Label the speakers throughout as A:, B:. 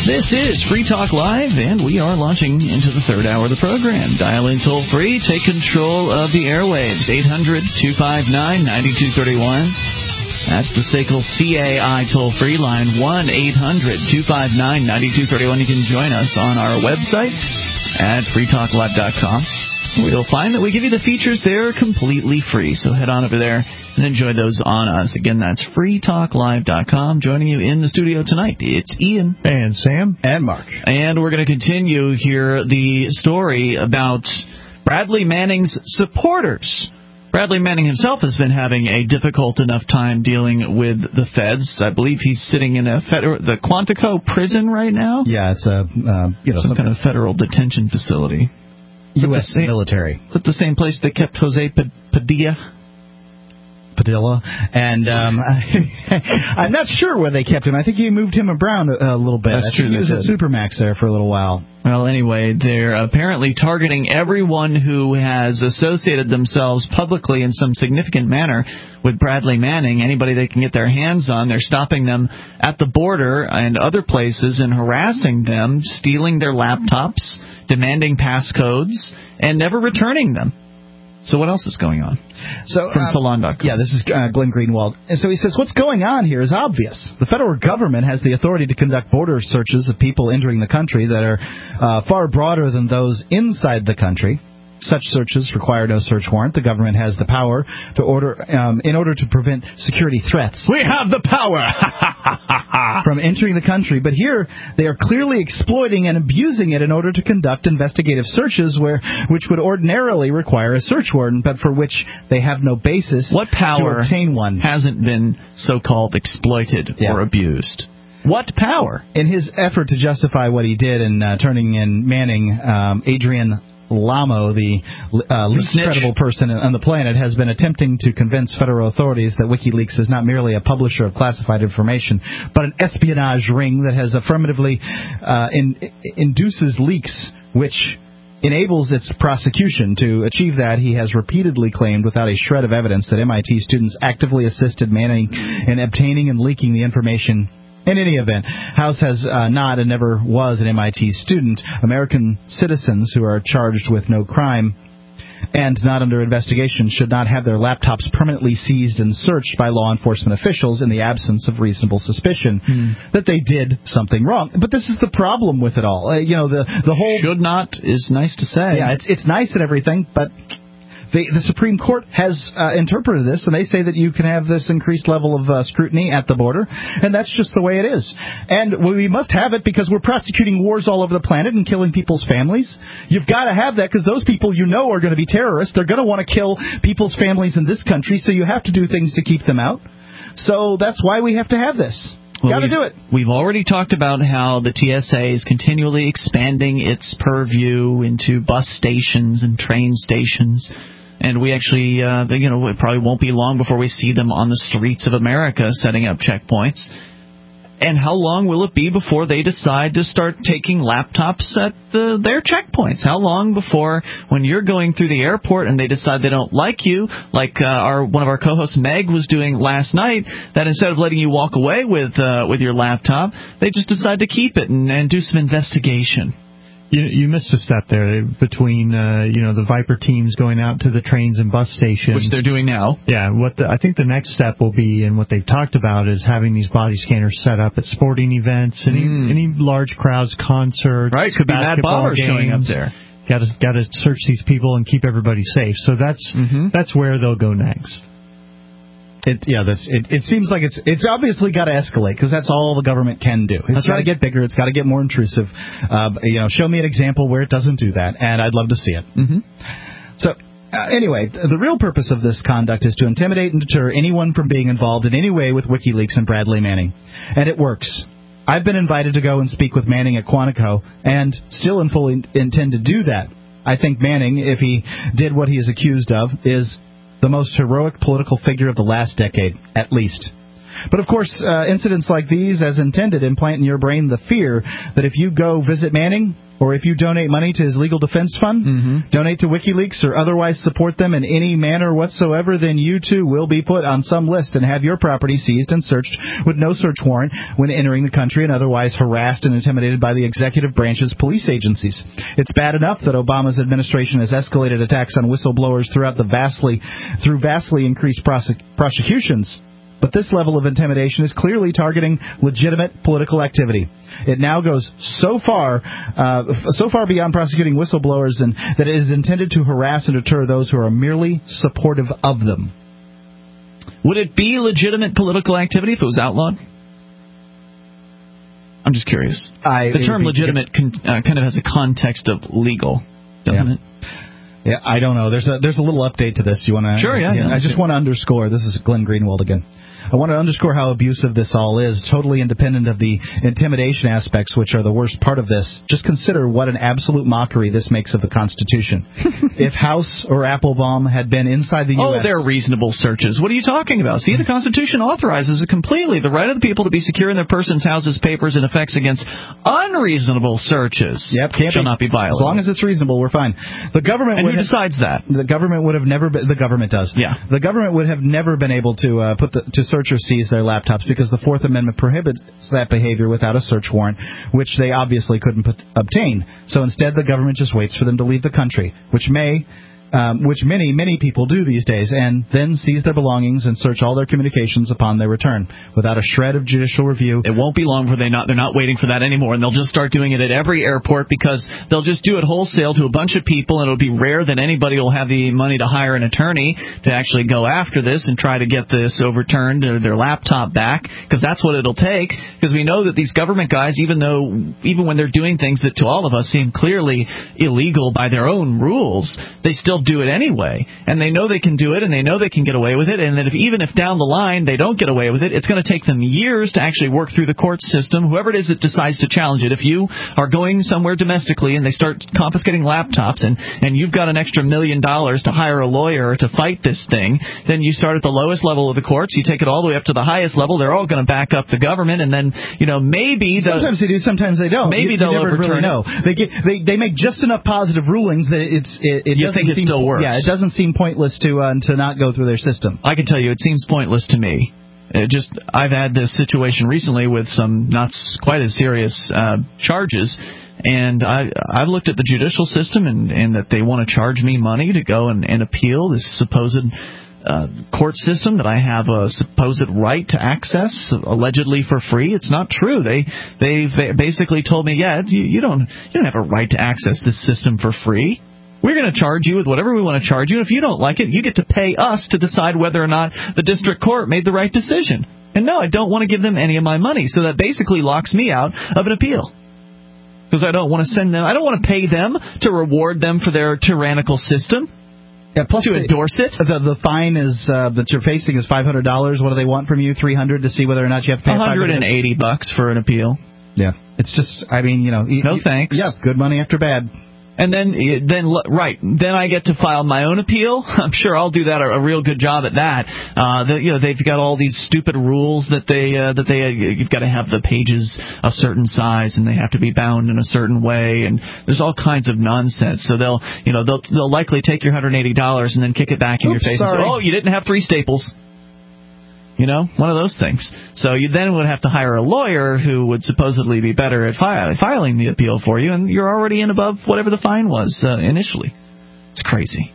A: This is Free Talk Live, and we are launching into the third hour of the program. Dial in toll-free, take control of the airwaves, 800-259-9231. That's the SACL CAI toll-free line, 1-800-259-9231. You can join us on our website at freetalklive.com. You'll find that we give you the features there completely free, so head on over there and enjoy those on us. Again, that's freetalklive.com. Joining you in the studio tonight, it's Ian.
B: And Sam.
C: And Mark.
A: And we're going to continue here the story about Bradley Manning's supporters. Bradley Manning himself has been having a difficult enough time dealing with the feds. I believe he's sitting in the Quantico prison right now.
C: Yeah, it's
A: some kind of federal detention facility.
C: U.S. military.
A: Is it the same place they kept Jose Padilla?
C: And I'm not sure where they kept him. I think he moved him around a little bit.
A: That's true.
C: He was at Supermax there for a little while.
A: Well, anyway, they're apparently targeting everyone who has associated themselves publicly in some significant manner with Bradley Manning. Anybody they can get their hands on, they're stopping them at the border and other places and harassing them, stealing their laptops, demanding passcodes, and never returning them. So what else is going on? From Salon.com.
C: Yeah, this is Glenn Greenwald. And so he says, what's going on here is obvious. The federal government has the authority to conduct border searches of people entering the country that are far broader than those inside the country. Such searches require no search warrant. The government has the power to order, in order to prevent security threats.
A: We have the power!
C: From entering the country. But here, they are clearly exploiting and abusing it in order to conduct investigative searches which would ordinarily require a search warrant, but for which they have no basis
A: to obtain one. Hasn't been so-called exploited or abused? What power?
C: In his effort to justify what he did in turning in Manning, Adrian Lamo, the least credible person on the planet, has been attempting to convince federal authorities that WikiLeaks is not merely a publisher of classified information, but an espionage ring that has affirmatively induces leaks, which enables its prosecution. To achieve that, he has repeatedly claimed, without a shred of evidence, that MIT students actively assisted Manning in obtaining and leaking the information. In any event, House has not and never was an MIT student. American citizens who are charged with no crime and not under investigation should not have their laptops permanently seized and searched by law enforcement officials in the absence of reasonable suspicion that they did something wrong. But this is the problem with it all. The whole
A: should not is nice to say.
C: Yeah, it's nice and everything, but the Supreme Court has interpreted this, and they say that you can have this increased level of scrutiny at the border, and that's just the way it is. And we must have it because we're prosecuting wars all over the planet and killing people's families. You've got to have that because those people are going to be terrorists. They're going to want to kill people's families in this country, so you have to do things to keep them out. So that's why we have to have this. Got to do it.
A: We've already talked about how the TSA is continually expanding its purview into bus stations and train stations. And we actually, it probably won't be long before we see them on the streets of America setting up checkpoints. And how long will it be before they decide to start taking laptops at their checkpoints? How long before, when you're going through the airport and they decide they don't like you, like one of our co-hosts Meg was doing last night, that instead of letting you walk away with your laptop, they just decide to keep it and do some investigation.
B: You missed a step there between the Viper teams going out to the trains and bus stations,
A: which they're doing now.
B: Yeah, I think the next step will be, and what they've talked about, is having these body scanners set up at sporting events, any large crowds, concerts,
A: right? Could be Mad Bombers showing up there.
B: Got to search these people and keep everybody safe. So that's where they'll go next.
C: It seems like it's obviously got to escalate because that's all the government can do. It's got to get bigger. It's got to get more intrusive. Show me an example where it doesn't do that, and I'd love to see it. So anyway, the real purpose of this conduct is to intimidate and deter anyone from being involved in any way with WikiLeaks and Bradley Manning, and it works. I've been invited to go and speak with Manning at Quantico, and still fully intend to do that. I think Manning, if he did what he is accused of, is the most heroic political figure of the last decade, at least. But, of course, incidents like these, as intended, implant in your brain the fear that if you go visit Manning, or if you donate money to his legal defense fund, donate to WikiLeaks, or otherwise support them in any manner whatsoever, then you, too, will be put on some list and have your property seized and searched with no search warrant when entering the country and otherwise harassed and intimidated by the executive branch's police agencies. It's bad enough that Obama's administration has escalated attacks on whistleblowers through vastly increased prosecutions. But this level of intimidation is clearly targeting legitimate political activity. It now goes so far beyond prosecuting whistleblowers and that it is intended to harass and deter those who are merely supportive of them.
A: Would it be legitimate political activity if it was outlawed? I'm just curious. The term legitimate kind of has a context of legal, doesn't it?
C: Yeah, I don't know. There's a little update to this. You want to?
A: Sure, yeah.
C: I just want to underscore. This is Glenn Greenwald again. I want to underscore how abusive this all is, totally independent of the intimidation aspects, which are the worst part of this. Just consider what an absolute mockery this makes of the Constitution. If House or Applebaum had been inside the U.S.
A: Oh, they're reasonable searches. What are you talking about? See, the Constitution authorizes it completely. The right of the people to be secure in their persons, houses, papers, and effects against unreasonable searches shall not be violated.
C: As long as it's reasonable, we're fine. The government
A: who decides that?
C: The government would have never been... The government does.
A: Yeah.
C: The government would have never been able to to search or seize their laptops because the Fourth Amendment prohibits that behavior without a search warrant, which they obviously couldn't obtain. So instead, the government just waits for them to leave the country, which many people do these days, and then seize their belongings and search all their communications upon their return without a shred of judicial review.
A: It won't be long before they're not waiting for that anymore, and they'll just start doing it at every airport because they'll just do it wholesale to a bunch of people, and it'll be rare that anybody will have the money to hire an attorney to actually go after this and try to get this overturned or their laptop back, because that's what it'll take, because we know that these government guys, even when they're doing things that to all of us seem clearly illegal by their own rules, they still do it anyway, and they know they can do it, and they know they can get away with it, and that even if down the line they don't get away with it, it's going to take them years to actually work through the court system, whoever it is that decides to challenge it. If you are going somewhere domestically and they start confiscating laptops and you've got an extra $1 million to hire a lawyer to fight this thing, then you start at the lowest level of the courts, you take it all the way up to the highest level, they're all going to back up the government, and then, maybe...
C: Sometimes they do, sometimes they don't.
A: Maybe they'll
C: never
A: overturn
C: really know. They make just enough positive rulings that it doesn't seem...
A: still works.
C: Yeah, it doesn't seem pointless to not go through their system.
A: I can tell you, it seems pointless to me. I've had this situation recently with some not quite as serious charges, and I've looked at the judicial system and that they want to charge me money to go and appeal this supposed court system that I have a supposed right to access, allegedly for free. It's not true. They basically told me, you don't have a right to access this system for free. We're going to charge you with whatever we want to charge you. And if you don't like it, you get to pay us to decide whether or not the district court made the right decision. And no, I don't want to give them any of my money. So that basically locks me out of an appeal. Because I don't want to I don't want to pay them to reward them for their tyrannical system.
C: Yeah, plus
A: to endorse it.
C: The fine is that you're facing is $500. What do they want from you? $300 to see whether or not you have to pay
A: $180 for an appeal.
C: Yeah. It's just, no
A: thanks.
C: Yeah, good money after bad.
A: And then I get to file my own appeal. I'm sure I'll do that a real good job at that. They've got all these stupid rules that you've got to have the pages a certain size and they have to be bound in a certain way, and there's all kinds of nonsense. So they'll likely take your $180 and then kick it back in your face and say, "Oh, you didn't have 3 staples." One of those things. So you then would have to hire a lawyer who would supposedly be better at filing the appeal for you, and you're already in above whatever the fine was initially. It's crazy.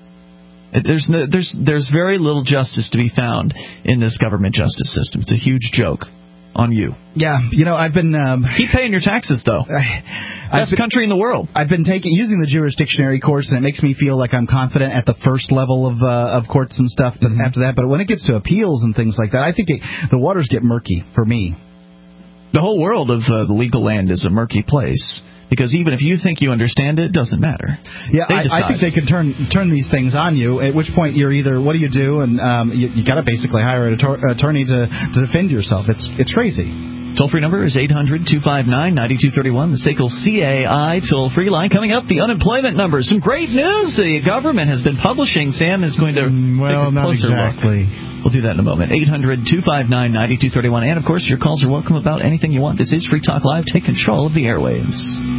A: There's very little justice to be found in this government justice system. It's a huge joke on you.
C: Yeah, I've been...
A: Keep paying your taxes, though. Best country in the world.
C: I've been using the jurisdictionary course, and it makes me feel like I'm confident at the first level of courts and stuff, but after that, but when it gets to appeals and things like that, I think the waters get murky for me.
A: The whole world of the legal land is a murky place. Because even if you think you understand it, it doesn't matter.
C: Yeah, I think they can turn these things on you, at which point you're either, what do you do? And you got to basically hire an attorney to defend yourself. It's crazy.
A: Toll-free number is 800-259-9231, the SACL CAI toll-free line. Coming up, the unemployment numbers. Some great news the government has been publishing. Sam is going to take a closer
B: exactly.
A: look. We'll do that in a moment. 800-259-9231. And, of course, your calls are welcome about anything you want. This is Free Talk Live. Take control of the airwaves.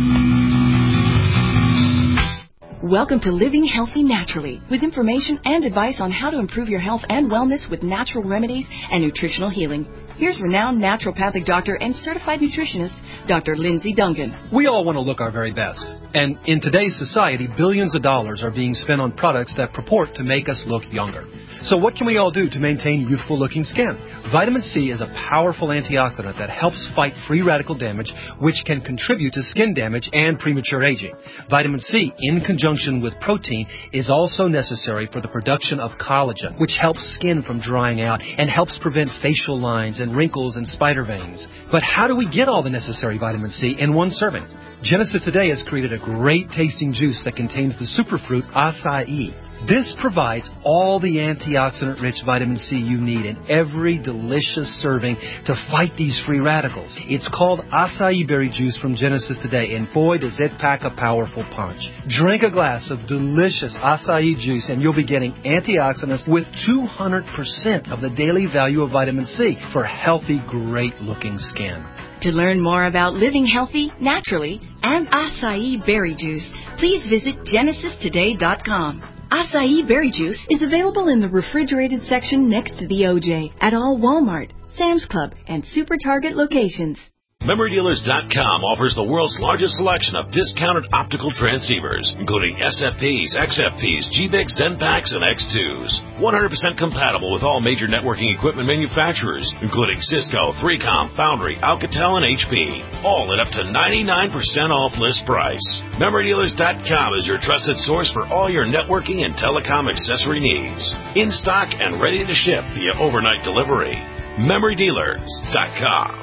D: Welcome to Living Healthy Naturally, with information and advice on how to improve your health and wellness with natural remedies and nutritional healing. Here's renowned naturopathic doctor and certified nutritionist, Dr. Lindsay Duncan.
E: We all want to look our very best. And in today's society, billions of dollars are being spent on products that purport to make us look younger. So what can we all do to maintain youthful-looking skin? Vitamin C is a powerful antioxidant that helps fight free radical damage, which can contribute to skin damage and premature aging. Vitamin C, in conjunction with protein, is also necessary for the production of collagen, which helps skin from drying out and helps prevent facial lines and wrinkles and spider veins. But how do we get all the necessary vitamin C in one serving? Genesis Today has created a great-tasting juice that contains the superfruit acai. This provides all the antioxidant-rich vitamin C you need in every delicious serving to fight these free radicals. It's called acai berry juice from Genesis Today, and boy, does it pack a powerful punch. Drink a glass of delicious acai juice, and you'll be getting antioxidants with 200% of the daily value of vitamin C for healthy, great-looking skin.
D: To learn more about living healthy, naturally, and acai berry juice, please visit GenesisToday.com. Acai berry juice is available in the refrigerated section next to the OJ at all Walmart, Sam's Club, and Super Target locations.
F: MemoryDealers.com offers the world's largest selection of discounted optical transceivers, including SFPs, XFPs, GBICs, ZenPaks, and X2s. 100% compatible with all major networking equipment manufacturers, including Cisco, 3Com, Foundry, Alcatel, and HP. All at up to 99% off list price. MemoryDealers.com is your trusted source for all your networking and telecom accessory needs. In stock and ready to ship via overnight delivery. MemoryDealers.com.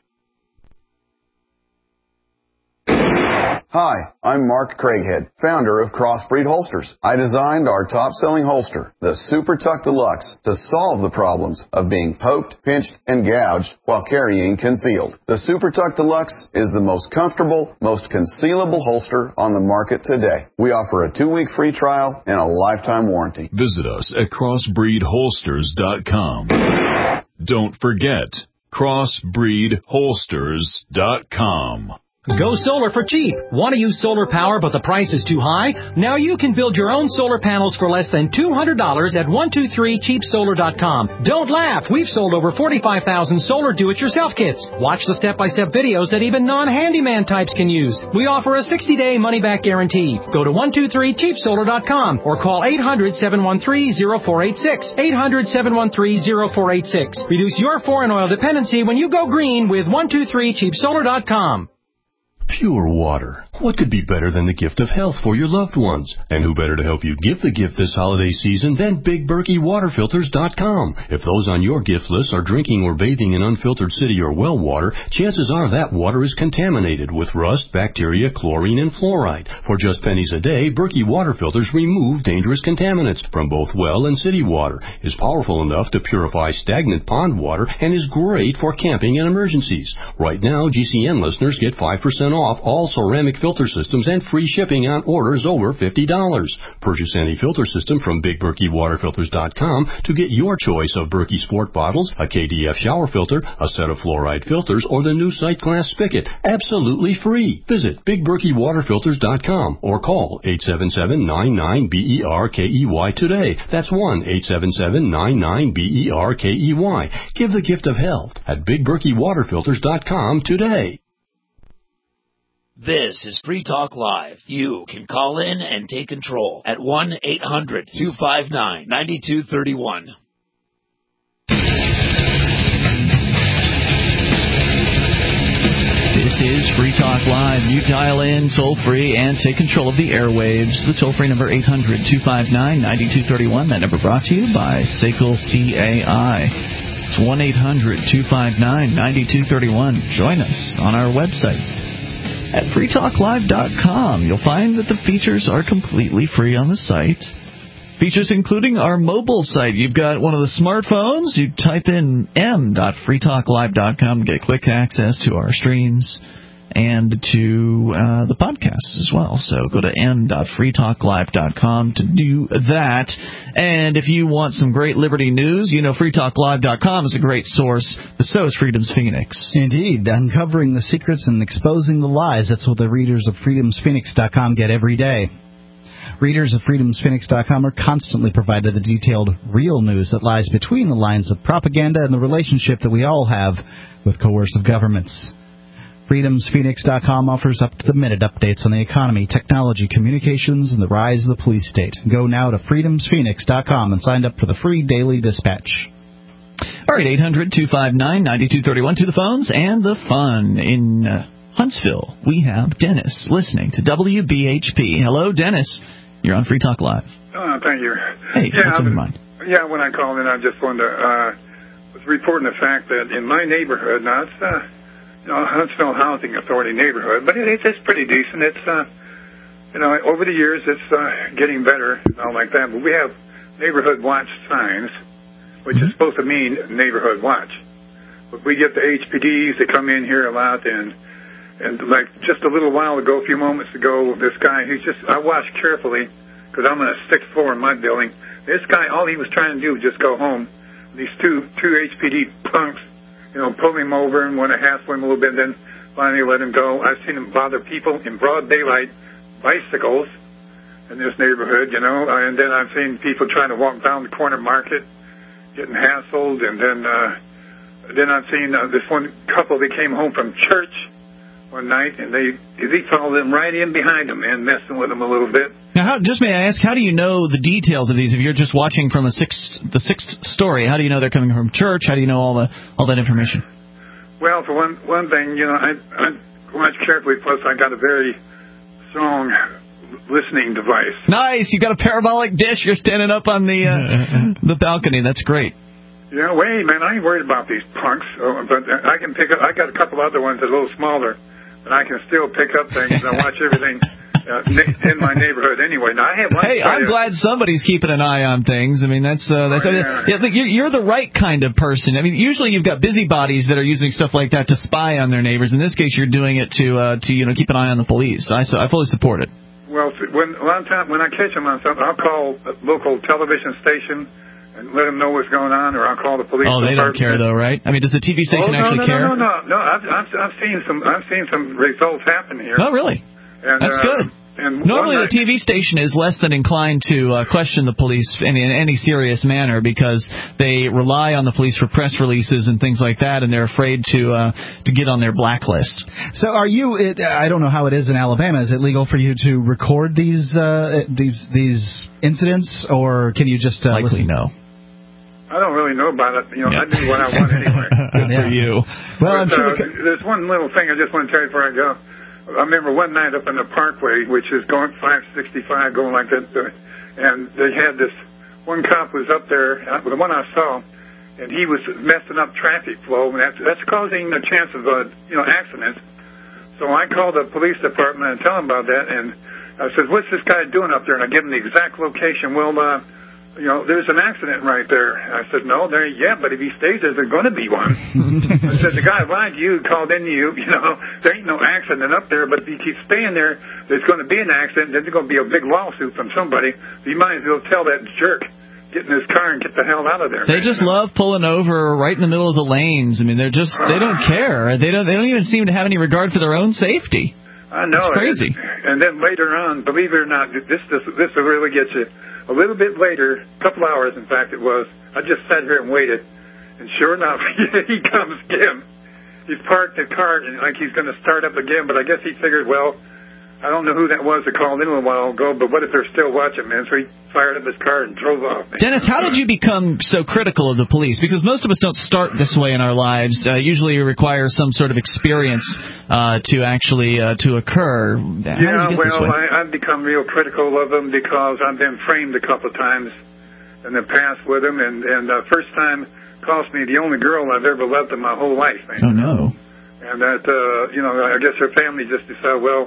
G: Hi, I'm Mark Craighead, founder of Crossbreed Holsters. I designed our top-selling holster, the Super Tuck Deluxe, to solve the problems of being poked, pinched, and gouged while carrying concealed. The Super Tuck Deluxe is the most comfortable, most concealable holster on the market today. We offer a 2-week free trial and a lifetime warranty.
H: Visit us at crossbreedholsters.com. Don't forget, crossbreedholsters.com.
I: Go solar for cheap. Want to use solar power but the price is too high? Now you can build your own solar panels for less than $200 at 123cheapsolar.com. Don't laugh. We've sold over 45,000 solar do-it-yourself kits. Watch the step-by-step videos that even non-handyman types can use. We offer a 60-day money-back guarantee. Go to 123cheapsolar.com or call 800-713-0486. 800-713-0486. Reduce your foreign oil dependency when you go green with 123cheapsolar.com.
J: Pure water. What could be better than the gift of health for your loved ones? And who better to help you give the gift this holiday season than BigBerkeyWaterFilters.com? If those on your gift list are drinking or bathing in unfiltered city or well water, chances are that water is contaminated with rust, bacteria, chlorine, and fluoride. For just pennies a day, Berkey Water Filters remove dangerous contaminants from both well and city water, is powerful enough to purify stagnant pond water, and is great for camping and emergencies. Right now, GCN listeners get 5% off all ceramic filter systems and free shipping on orders over $50. Purchase any filter system from BigBerkeyWaterFilters.com to get your choice of Berkey Sport bottles, a KDF shower filter, a set of fluoride filters, or the new Sight Glass spigot. Absolutely free. Visit BigBerkeyWaterFilters.com or call 877-99-BERKEY today. That's 1-877-99-BERKEY. Give the gift of health at BigBerkeyWaterFilters.com today.
F: This is Free Talk Live. You can call in and take control at 1-800-259-9231.
A: This is Free Talk Live. You dial in toll-free and take control of the airwaves. The toll-free number 800-259-9231. That number brought to you by SACL CAI. It's 1-800-259-9231. Join us on our website at freetalklive.com. You'll find that the features are completely free on the site. Features including our mobile site. You've got one of the smartphones. You type in m.freetalklive.com to get quick access to our streams and to the podcasts as well. So go to m.freetalklive.com to do that. And if you want some great Liberty news, you know freetalklive.com is a great source, but so is Freedom's Phoenix.
C: Indeed. Uncovering the secrets and exposing the lies. That's what the readers of freedomsphoenix.com get every day. Readers of freedomsphoenix.com are constantly provided the detailed, real news that lies between the lines of propaganda and the relationship that we all have with coercive governments. FreedomsPhoenix.com offers up-to-the-minute updates on the economy, technology, communications, and the rise of the police state. Go now to FreedomsPhoenix.com and sign up for the free daily dispatch.
A: All right, 800-259-9231 to the phones and the fun. In Huntsville, we have Dennis listening to WBHP. Hello, Dennis. You're on Free Talk Live.
K: Thank you.
A: Hey, what's on your mind?
K: Yeah, when I called in, I just wanted to was reporting the fact that in my neighborhood, now it's Huntsville Housing Authority neighborhood, but it's pretty decent. It's over the years it's getting better and all like that. But we have neighborhood watch signs, which is supposed to mean neighborhood watch. But we get the HPDs that come in here a lot, and like just a little while ago, a few moments ago, this guy, I watched carefully because I'm on a 6th floor in my building. This guy, all he was trying to do was just go home. These two HPD punks, pulled him over and want to hassle him a little bit, then finally let him go. I've seen him bother people in broad daylight, bicycles in this neighborhood, and then I've seen people trying to walk down the corner market, getting hassled, and then I've seen this one couple that came home from church one night, and he followed them right in behind them and messing with them a little bit.
A: Now, may I ask, how do you know the details of these? If you're just watching from the sixth story, how do you know they're coming from church? How do you know all that information?
K: Well, for one thing, I watch carefully. Plus, I got a very strong listening device.
A: Nice, you got a parabolic dish. You're standing up on the balcony. That's great.
K: Yeah, wait, man, I ain't worried about these punks, but I can pick up. I got a couple other ones that are a little smaller, but I can still pick up things. I watch everything in my neighborhood anyway. Now,
A: I'm glad somebody's keeping an eye on things. I mean, you're the right kind of person. I mean, usually you've got busybodies that are using stuff like that to spy on their neighbors. In this case, you're doing it to keep an eye on the police. I fully support it.
K: Well, a lot of times when I catch them on something, I'll call a local television station and let them know what's going on, or I'll call the police.
A: Oh, they don't care though, right? I mean, does the TV station actually care?
K: No. I've seen some results happen here.
A: Oh, really?
K: And,
A: that's good.
K: And
A: normally, the TV station is less than inclined to question the police in any serious manner because they rely on the police for press releases and things like that, and they're afraid to get on their blacklist.
C: So, are you? I don't know how it is in Alabama. Is it legal for you to record these incidents, or can you just
A: likely
C: listen?
A: No.
K: I don't really know about it. I do what I want anyway.
A: Good for you.
C: Well, I'm sure
K: there's one little thing I just want to tell you before I go. I remember one night up in the Parkway, which is going 565, going like that, and they had this one cop was up there, the one I saw, and he was messing up traffic flow, and that's causing a chance of accidents. So I called the police department and tell them about that, and I said, "What's this guy doing up there?" And I give him the exact location. Well, there's an accident right there. I said, "No, there ain't yet, but if he stays there, there's going to be one." I said, "The guy lied to you, called in to you, there ain't no accident up there, but if you keep staying there, there's going to be an accident, then there's going to be a big lawsuit from somebody. You might as well tell that jerk, get in his car and get the hell out of there."
A: They just love pulling over right in the middle of the lanes. I mean, they don't care. They don't even seem to have any regard for their own safety.
K: I know.
A: It's crazy.
K: And then later on, believe it or not, this will really get you. A little bit later, a couple hours, in fact, it was, I just sat here and waited. And sure enough, he comes again. He's parked the car, and like he's going to start up again, but I guess he figured, well, I don't know who that was that called in a while ago, but what if they're still watching, man? So he fired up his car and drove off. Man.
A: Dennis, how did you become so critical of the police? Because most of us don't start this way in our lives. Usually it requires some sort of experience to actually to occur.
K: I've become real critical of them because I've been framed a couple of times in the past with them, and the first time cost me the only girl I've ever loved in my whole life. Man.
A: Oh, no.
K: And that, I guess her family just decided, well,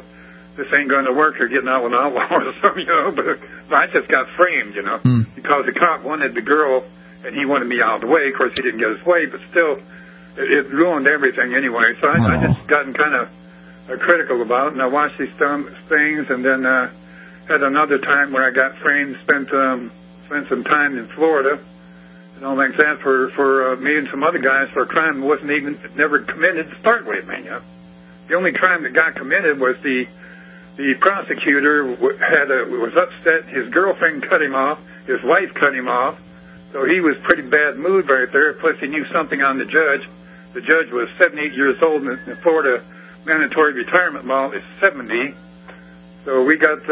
K: this ain't going to work. You're getting out with an outlaw or something, But I just got framed, because the cop wanted the girl, and he wanted me out of the way. Of course, he didn't get his way, but still, it ruined everything anyway. So I just gotten kind of critical about it, and I watched these things, and then had another time where I got framed, spent some time in Florida, and all like that for me and some other guys for a crime that wasn't even never committed to start with, man. The only crime that got committed was the prosecutor was upset. His girlfriend cut him off. His wife cut him off. So he was pretty bad mood right there. Plus, he knew something on the judge. The judge was 78 years old, and the Florida mandatory retirement law is 70. So we got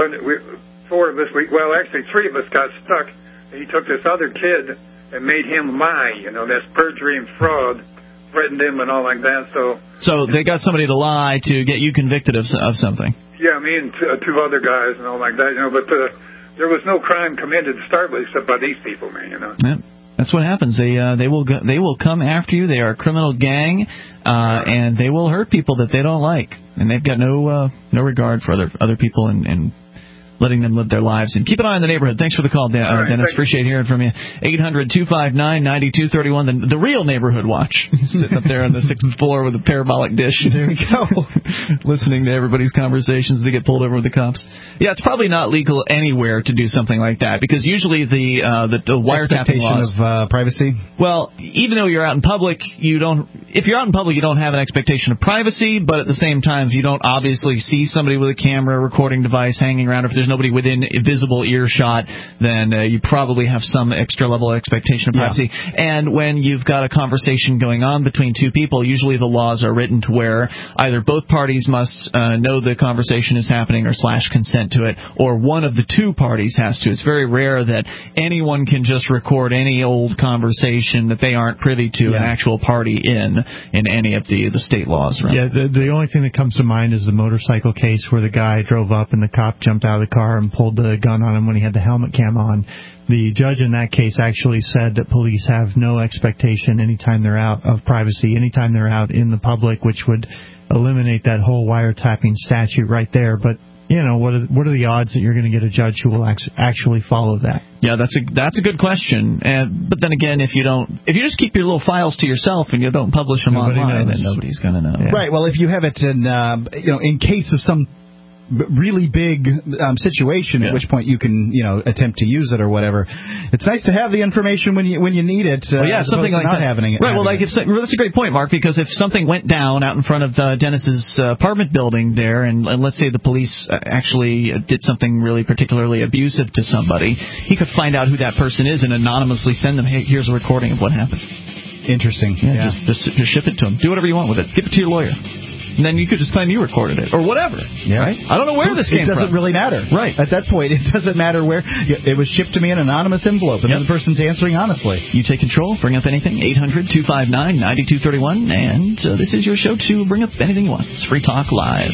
K: 4 of us. Actually 3 of us got stuck. And he took this other kid and made him lie. That's perjury and fraud. Threatened him and all like that. So
A: they got somebody to lie to get you convicted of something.
K: Yeah, me and 2 other guys and all like that. But there was no crime committed to start with except by these people, man.
A: Yep. That's what happens. They will come after you. They are a criminal gang, and they will hurt people that they don't like, and they've got no regard for other people and letting them live their lives. And keep an eye on the neighborhood. Thanks for the call, Dennis. Appreciate hearing from you. 800-259-9231, the real neighborhood watch. Sitting up there on the 6th floor with a parabolic dish. There we go. Listening to everybody's conversations. They get pulled over with the cops. Yeah, it's probably not legal anywhere to do something like that, because usually the wiretapping laws
C: of privacy.
A: Well, even though you're out in public, if you're out in public, you don't have an expectation of privacy, but at the same time, if you don't obviously see somebody with a camera, recording device hanging around, if there's nobody within visible earshot, then you probably have some extra level of expectation of privacy. Yeah. And when you've got a conversation going on between 2 people, usually the laws are written to where either both parties must know the conversation is happening or / consent to it, or one of the 2 parties has to. It's very rare that anyone can just record any old conversation that they aren't privy to an actual party in any of the state laws. Right?
B: Yeah, the only thing that comes to mind is the motorcycle case where the guy drove up and the cop jumped out of the car and pulled the gun on him when he had the helmet cam on. The judge in that case actually said that police have no expectation anytime they're out of privacy, anytime they're out in the public, which would eliminate that whole wiretapping statute right there. But what are the odds that you're going to get a judge who will actually follow that?
A: Yeah, that's a good question. But then again, if you just keep your little files to yourself and you don't publish them online, then nobody's going to know.
C: Yeah. Right. Well, if you have it in case of some really big situation, at which point you can attempt to use it or whatever. It's nice to have the information when you need it.
A: Something like
C: not
A: that.
C: Having it.
A: Right. Well, that's a great point, Mark. Because if something went down out in front of Dennis's apartment building there, and let's say the police actually did something really particularly abusive to somebody, he could find out who that person is and anonymously send them, hey, here's a recording of what happened.
C: Interesting.
A: Yeah. Just ship it to them. Do whatever you want with it. Give it to your lawyer. And then you could just claim you recorded it, or whatever. Yeah. Right? I don't know where this came from.
C: It doesn't really matter.
A: Right.
C: At that point, it doesn't matter where. It was shipped to me in an anonymous envelope, and then the person's answering honestly.
A: You take control. Bring up anything. 800-259-9231. And this is your show to bring up anything you want. It's Free Talk Live.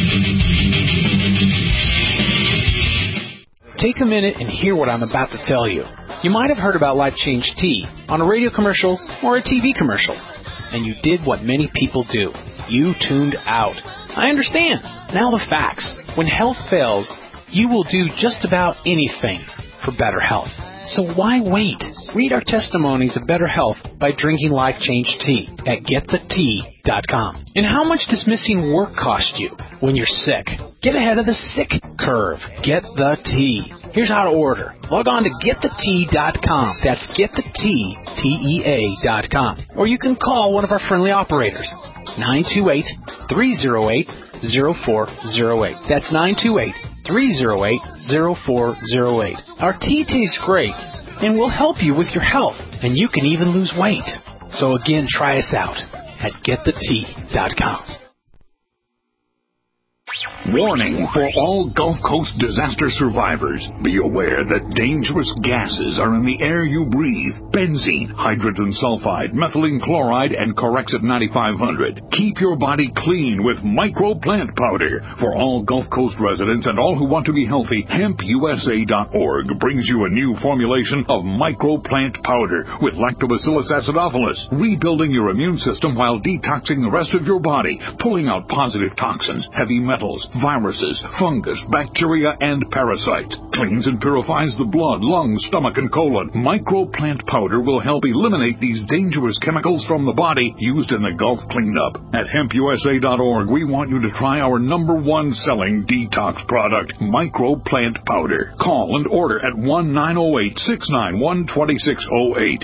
L: Take a minute and hear what I'm about to tell you. You might have heard about Life Change Tea on a radio commercial or a TV commercial. And you did what many people do. You tuned out. I understand. Now the facts. When health fails, you will do just about anything for better health. So why wait? Read our testimonies of better health by drinking Life Change Tea at getthetea.com. And how much does missing work cost you when you're sick? Get ahead of the sick curve. Get the tea. Here's how to order. Log on to getthetea.com. That's getthetea.com. Or you can call one of our friendly operators. 928-308-0408. That's 928-308-0408. Our tea tastes great and will help you with your health, and you can even lose weight. So again, try us out at getthetea.com.
M: Warning for all Gulf Coast disaster survivors. Be aware that dangerous gases are in the air you breathe. Benzene, hydrogen sulfide, methylene chloride, and Corexit 9500. Keep your body clean with microplant powder. For all Gulf Coast residents and all who want to be healthy, HempUSA.org brings you a new formulation of microplant powder with Lactobacillus acidophilus, rebuilding your immune system while detoxing the rest of your body, pulling out positive toxins, heavy metals, viruses, fungus, bacteria, and parasites. Cleans and purifies the blood, lungs, stomach, and colon. Microplant powder will help eliminate these dangerous chemicals from the body used in the Gulf cleanup. At hempusa.org, we want you to try our #1 selling detox product, Microplant powder. Call and order at 1-908-691-2608,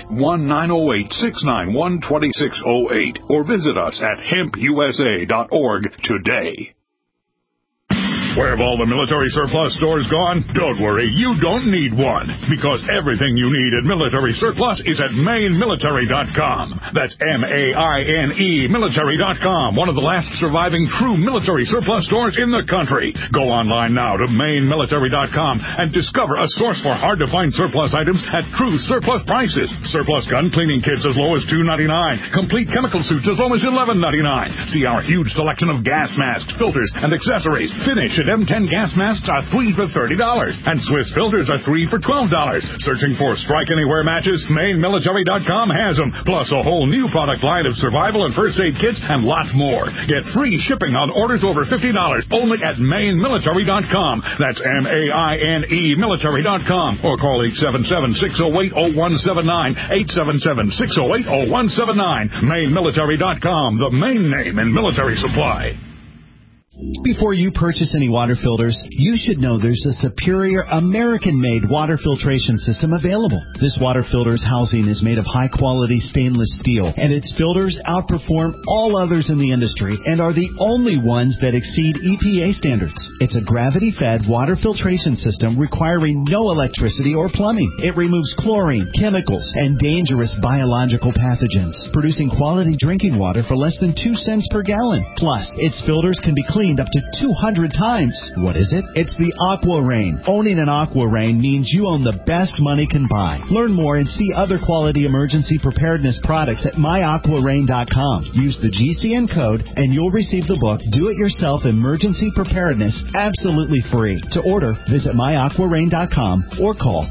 M: 1-908-691-2608, or visit us at hempusa.org today.
H: Where have all the military surplus stores gone? Don't worry, you don't need one, because everything you need at Military Surplus is at MaineMilitary.com. That's M-A-I-N-E Military.com, one of the last surviving true military surplus stores in the country. Go online now to MaineMilitary.com and discover a source for hard-to-find surplus items at true surplus prices. Surplus gun cleaning kits as low as $2.99. Complete chemical suits as low as $11.99. See our huge selection of gas masks, filters, and accessories. Finish at M10 gas masks are 3 for $30, and Swiss filters are 3 for $12. Searching for Strike Anywhere matches? MaineMilitary.com has them, plus a whole new product line of survival and first aid kits and lots more. Get free shipping on orders over $50 only at MaineMilitary.com. That's M-A-I-N-E Military.com, or call 877-608-0179, 877-608-0179. MaineMilitary.com, the main name in military supply.
N: Before you purchase any water filters, you should know there's a superior American-made water filtration system available. This water filter's housing is made of high-quality stainless steel, and its filters outperform all others in the industry and are the only ones that exceed EPA standards. It's a gravity-fed water filtration system requiring no electricity or plumbing. It removes chlorine, chemicals, and dangerous biological pathogens, producing quality drinking water for less than 2 cents per gallon. Plus, its filters can be cleaned up to 200 times. What is it? It's the AquaRain. Owning an AquaRain means you own the best money can buy. Learn more and see other quality emergency preparedness products at MyAquaRain.com. Use the GCN code and you'll receive the book Do It Yourself Emergency Preparedness absolutely free. To order, visit MyAquaRain.com or call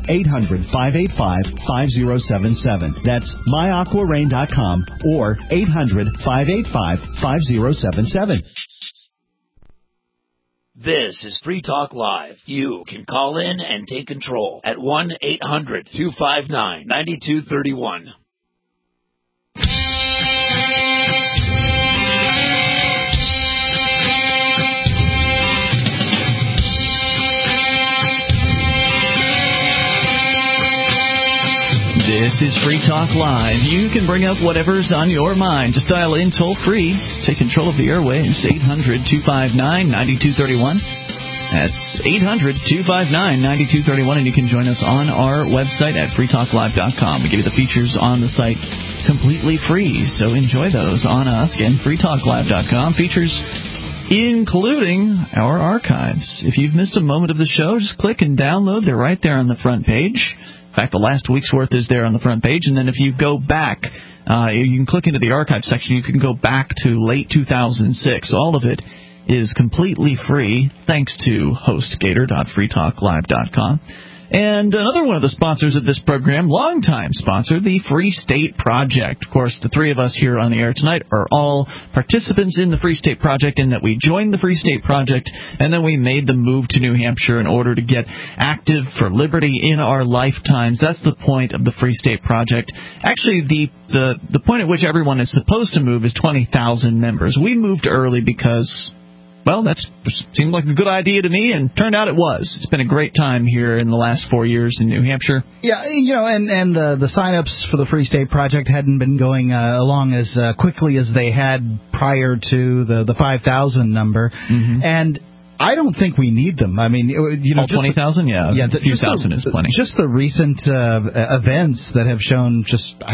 N: 800-585-5077. That's MyAquaRain.com or 800-585-5077.
O: This is Free Talk Live. You can call in and take control at 1-800-259-9231.
A: This is Free Talk Live. You can bring up whatever's on your mind. Just dial in toll-free. Take control of the airwaves. 800-259-9231. That's 800-259-9231, and you can join us on our website at freetalklive.com. We give you the features on the site completely free, so enjoy those on us. Again, freetalklive.com. Features including our archives. If you've missed a moment of the show, just click and download. They're right there on the front page. In fact, the last week's worth is there on the front page. And then if you go back, you can click into the archive section. You can go back to late 2006. All of it is completely free, thanks to hostgator.freetalklive.com. And another one of the sponsors of this program, longtime sponsor, the Free State Project. Of course, the three of us here on the air tonight are all participants in the Free State Project in that we joined the Free State Project and then we made the move to New Hampshire in order to get active for liberty in our lifetimes. That's the point of the Free State Project. Actually, the point at which everyone is supposed to move is 20,000 members. We moved early because, well, that seemed like a good idea to me, and turned out it was. It's been a great time here in the last 4 years in New Hampshire.
C: Yeah, and the sign-ups for the Free State Project hadn't been going along as quickly as they had prior to the 5,000 number. Mm-hmm. And I don't think we need them. I mean,
A: 20,000? Yeah, a few thousand is plenty.
C: Just the recent events that have shown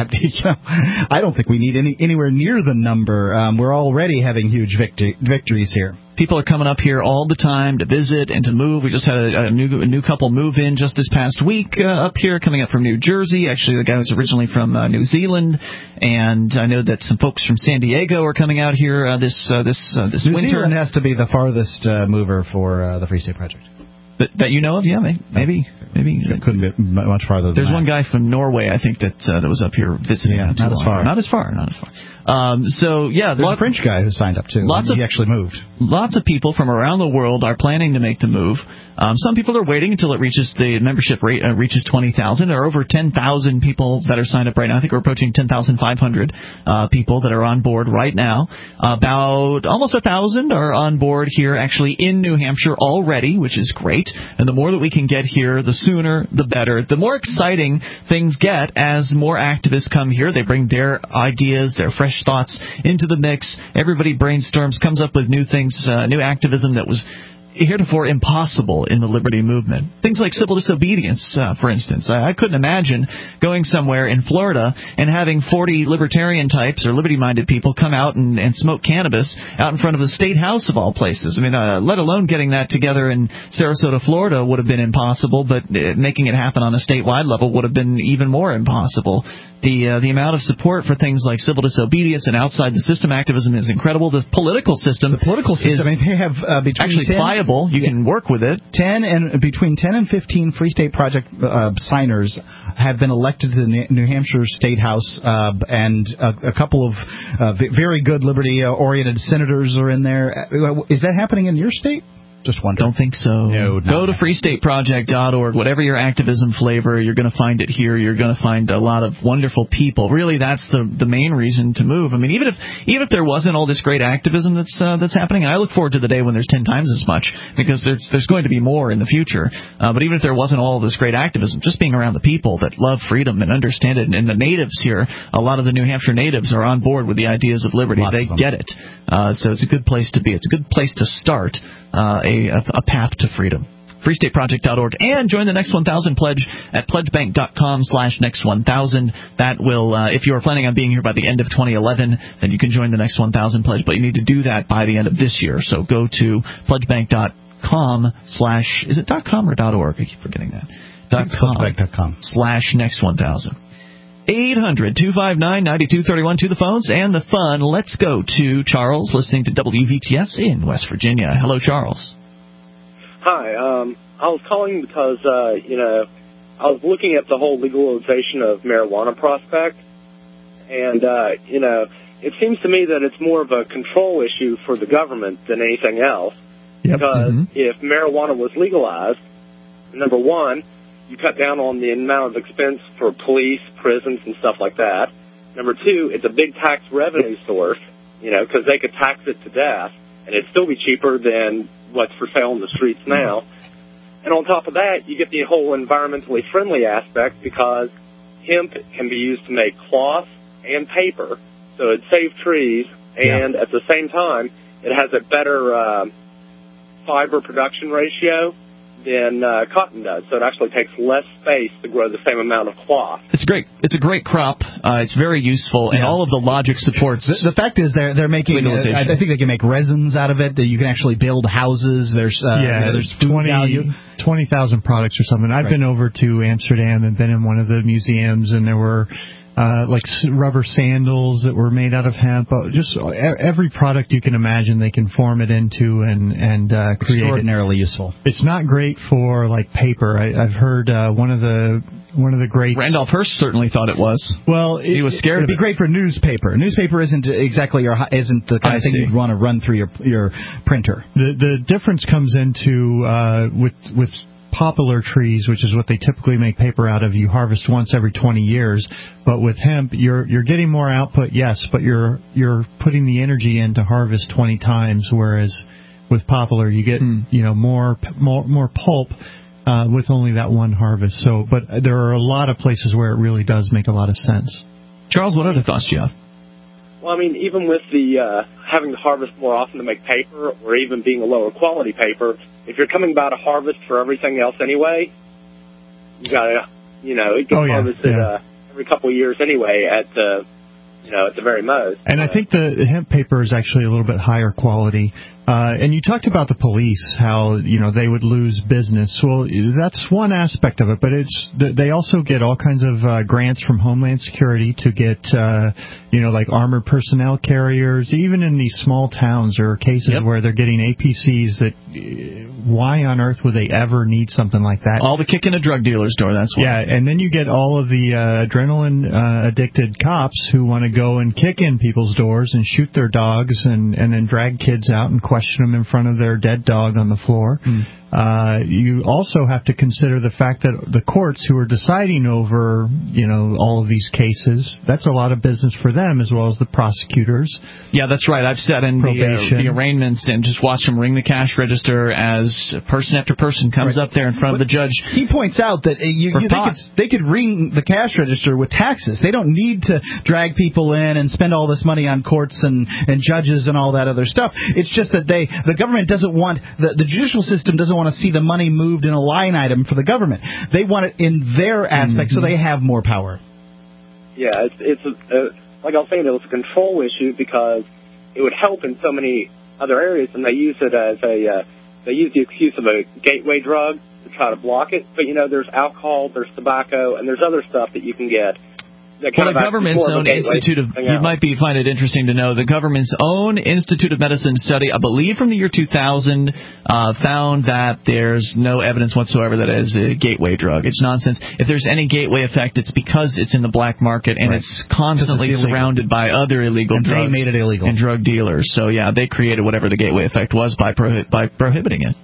C: I don't think we need anywhere near the number. We're already having huge victories here.
A: People are coming up here all the time to visit and to move. We just had a new couple move in just this past week up here, coming up from New Jersey. Actually, the guy was originally from New Zealand, and I know that some folks from San Diego are coming out here this
C: New
A: winter.
C: Zealand has to be the farthest mover for the Free State Project.
A: That you know of? Yeah, maybe.
C: It couldn't be much farther than
A: There's
C: that.
A: one guy from Norway, I think, that was up here visiting.
C: Yeah, not as far.
A: Not as far.
C: There's a French guy who signed up, too. He actually moved.
A: Lots of people from around the world are planning to make the move. Some people are waiting until the membership rate reaches 20,000. There are over 10,000 people that are signed up right now. I think we're approaching 10,500 people that are on board right now. About almost 1,000 are on board here actually in New Hampshire already, which is great. And the more that we can get here, the sooner, the better. The more exciting things get as more activists come here. They bring their ideas, their fresh thoughts into the mix. Everybody brainstorms, comes up with new things, new activism that was heretofore impossible in the liberty movement. Things like civil disobedience, for instance. I couldn't imagine going somewhere in Florida and having 40 libertarian types or liberty-minded people come out and smoke cannabis out in front of the state house of all places. I mean, let alone getting that together in Sarasota, Florida would have been impossible, but making it happen on a statewide level would have been even more impossible. The amount of support for things like civil disobedience and outside the system activism is incredible. The political system
C: I mean, they have
A: actually pliable. You can work with it.
C: Between 10 and 15 Free State Project signers have been elected to the New Hampshire State House, and a couple of very good liberty-oriented senators are in there. Is that happening in your state? Just wondering.
A: Don't think so.
C: No,
A: go to freestateproject.org. Whatever your activism flavor, you're going to find it here. You're going to find a lot of wonderful people. Really, that's the main reason to move. I mean, even if there wasn't all this great activism that's happening, and I look forward to the day when there's 10 times as much, because there's going to be more in the future. But even if there wasn't all this great activism, just being around the people that love freedom and understand it, and the natives here, a lot of the New Hampshire natives are on board with the ideas of liberty. They get it. So it's a good place to be. It's a good place to start a path to freedom. freestateproject.org, and join the Next 1000 pledge at pledgebank.com/next1000. That will, if you are planning on being here by the end of 2011, then you can join the Next 1000 pledge, but you need to do that by the end of this year. So go to pledgebank.com/ is it .com or .org? I keep forgetting that. .com/next1000. 800-259-9231 to the phones and the fun. Let's go to Charles, listening to WVTS in West Virginia. Hello, Charles.
P: Hi. I was calling because, I was looking at the whole legalization of marijuana prospect, and, it seems to me that it's more of a control issue for the government than anything else.
B: Yep.
P: Because if marijuana was legalized, number one, you cut down on the amount of expense for police, prisons, and stuff like that. Number two, it's a big tax revenue source, because they could tax it to death, and it'd still be cheaper than what's for sale in the streets now. And on top of that, you get the whole environmentally friendly aspect, because hemp can be used to make cloth and paper, so it'd save trees, and at the same time, it has a better fiber production ratio than cotton does, so it actually takes less space to grow the same amount of cloth.
A: It's great. It's a great crop. It's very useful, and all of the logic supports.
C: The fact is, they're making. I think they can make resins out of it. That you can actually build houses. There's
B: 20,000 products or something. I've been over to Amsterdam and been in one of the museums, and there were like rubber sandals that were made out of hemp. Just every product you can imagine, they can form it into and create
C: extraordinarily useful.
B: It's not great for like paper. I've heard one of the great
A: Randolph Hearst certainly thought it was.
B: Well,
A: he was scared.
C: It'd be great for newspaper. Newspaper isn't exactly isn't the kind of thing you'd want to run through your printer.
B: The difference comes into with poplar trees, which is what they typically make paper out of. You harvest once every 20 years, but with hemp, you're getting more output, yes, but you're putting the energy in to harvest 20 times, whereas with poplar you get more pulp with only that one harvest. So, but there are a lot of places where it really does make a lot of sense.
A: Charles, what other thoughts do you have?
P: Well, I mean, even with the having to harvest more often to make paper, or even being a lower quality paper, if you're coming about a harvest for everything else anyway, you gotta, it gets harvested every couple of years anyway at the very most.
B: And I think the hemp paper is actually a little bit higher quality And you talked about the police, how they would lose business. Well, that's one aspect of it, but they also get all kinds of grants from Homeland Security to get like armored personnel carriers. Even in these small towns, there are cases where they're getting APCs. That why on earth would they ever need something like that?
A: All the kick in a drug dealer's door. That's why.
B: Yeah, and then you get all of the adrenaline addicted cops who want to go and kick in people's doors and shoot their dogs and then drag kids out and question them in front of their dead dog on the floor. You also have to consider the fact that the courts who are deciding over, all of these cases, that's a lot of business for them as well as the prosecutors.
A: Yeah, that's right. I've sat in the arraignments and just watched them ring the cash register as person after person comes up there in front of the judge.
C: He points out that they could ring the cash register with taxes. They don't need to drag people in and spend all this money on courts and judges and all that other stuff. It's just that the government doesn't want, the judicial system doesn't want to see the money moved in a line item for the government. They want it in their aspect so they have more power.
P: Yeah, it's like I was saying, it was a control issue because it would help in so many other areas, and they use it as they use the excuse of a gateway drug to try to block it. But there's alcohol, there's tobacco, and there's other stuff that you can get.
A: Well, the government's own Institute of, you might find it interesting to know, the government's own Institute of Medicine study, I believe from the year 2000, found that there's no evidence whatsoever that it is a gateway drug. It's nonsense. If there's any gateway effect, it's because it's in the black market and it's constantly surrounded by other illegal drugs.
C: They made it illegal.
A: And drug dealers. So, yeah, they created whatever the gateway effect was by prohibiting it.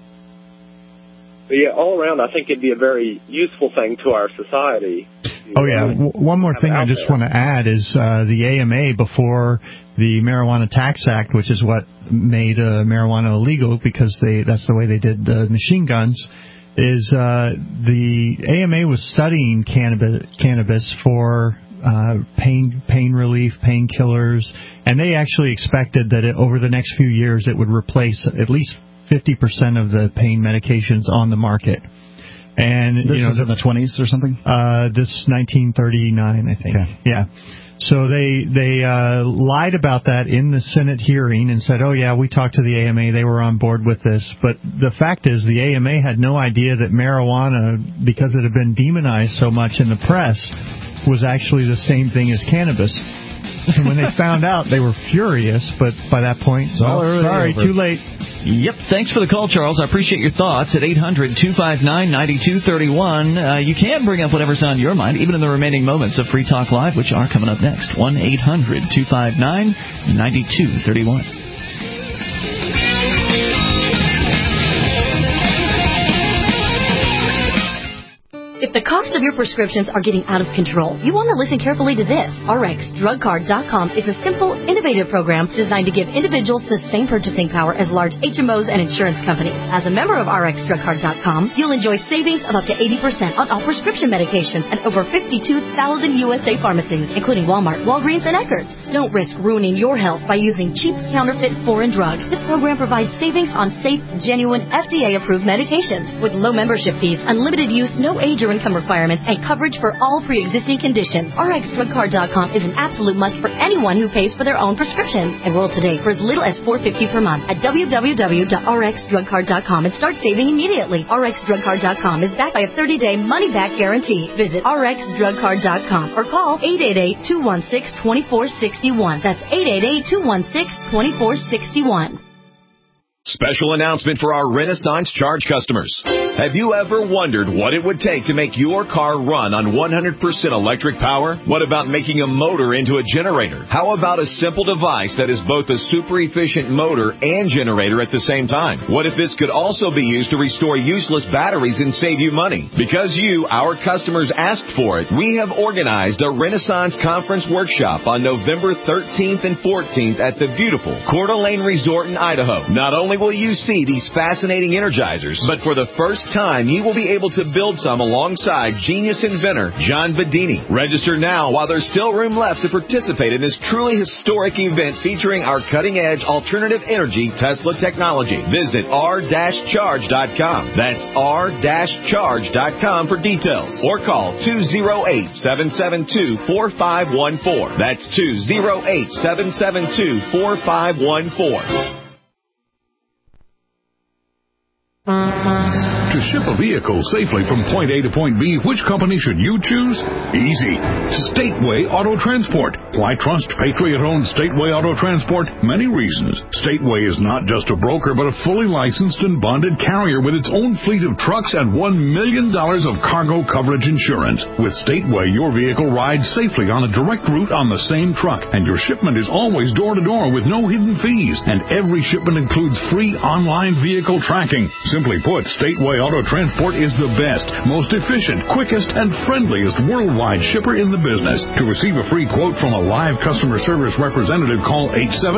P: But yeah, all around, I think it'd be a very useful thing to our society.
B: Oh, yeah. One more thing I just want to add is the AMA, before the Marijuana Tax Act, which is what made marijuana illegal because that's the way they did the machine guns, is the AMA was studying cannabis for pain relief, painkillers, and they actually expected that over the next few years it would replace at least 50% of the pain medications on the market. And
C: this was in the 20s or something?
B: This 1939, I think.
C: Okay.
B: Yeah. So they lied about that in the Senate hearing and said, oh, yeah, we talked to the AMA. They were on board with this. But the fact is the AMA had no idea that marijuana, because it had been demonized so much in the press, was actually the same thing as cannabis. And when they found out, they were furious, but by that point, sorry, too late.
A: Yep, thanks for the call, Charles. I appreciate your thoughts at 800-259-9231. You can bring up whatever's on your mind, even in the remaining moments of Free Talk Live, which are coming up next. 1-800-259-9231.
D: If the cost of your prescriptions are getting out of control, you want to listen carefully to this. RxDrugCard.com is a simple, innovative program designed to give individuals the same purchasing power as large HMOs and insurance companies. As a member of RxDrugCard.com, you'll enjoy savings of up to 80% on all prescription medications at over 52,000 USA pharmacies, including Walmart, Walgreens, and Eckerd's. Don't risk ruining your health by using cheap, counterfeit, foreign drugs. This program provides savings on safe, genuine, FDA-approved medications with low membership fees, unlimited use, no age or income requirements, and coverage for all pre-existing conditions. RxDrugCard.com is an absolute must for anyone who pays for their own prescriptions. Enroll today for as little as $4.50 per month at www.rxdrugcard.com and start saving immediately. RxDrugCard.com is backed by a 30-day money-back guarantee. Visit RxDrugCard.com or call 888-216-2461. That's 888-216-2461.
Q: Special announcement for our Renaissance Charge customers. Have you ever wondered what it would take to make your car run on 100% electric power? What about making a motor into a generator? How about a simple device that is both a super efficient motor and generator at the same time? What if this could also be used to restore useless batteries and save you money? Because you, our customers, asked for it, we have organized a Renaissance Conference Workshop on November 13th and 14th at the beautiful Coeur d'Alene Resort in Idaho. Not only will you see these fascinating energizers, but for the first time, you will be able to build some alongside genius inventor John Bedini. Register now while there's still room left to participate in this truly historic event featuring our cutting-edge alternative energy Tesla technology. Visit r-charge.com. That's r-charge.com for details. Or call 208-772-4514. That's 208-772-4514.
H: To ship a vehicle safely from point A to point B, which company should you choose? Easy. Stateway Auto Transport. Why trust Patriot-owned Stateway Auto Transport? Many reasons. Stateway is not just a broker, but a fully licensed and bonded carrier with its own fleet of trucks and $1 million of cargo coverage insurance. With Stateway, your vehicle rides safely on a direct route on the same truck, and your shipment is always door-to-door with no hidden fees, and every shipment includes free online vehicle tracking. Simply put, Stateway Auto Transport is the best, most efficient, quickest, and friendliest worldwide shipper in the business. To receive a free quote from a live customer service representative, call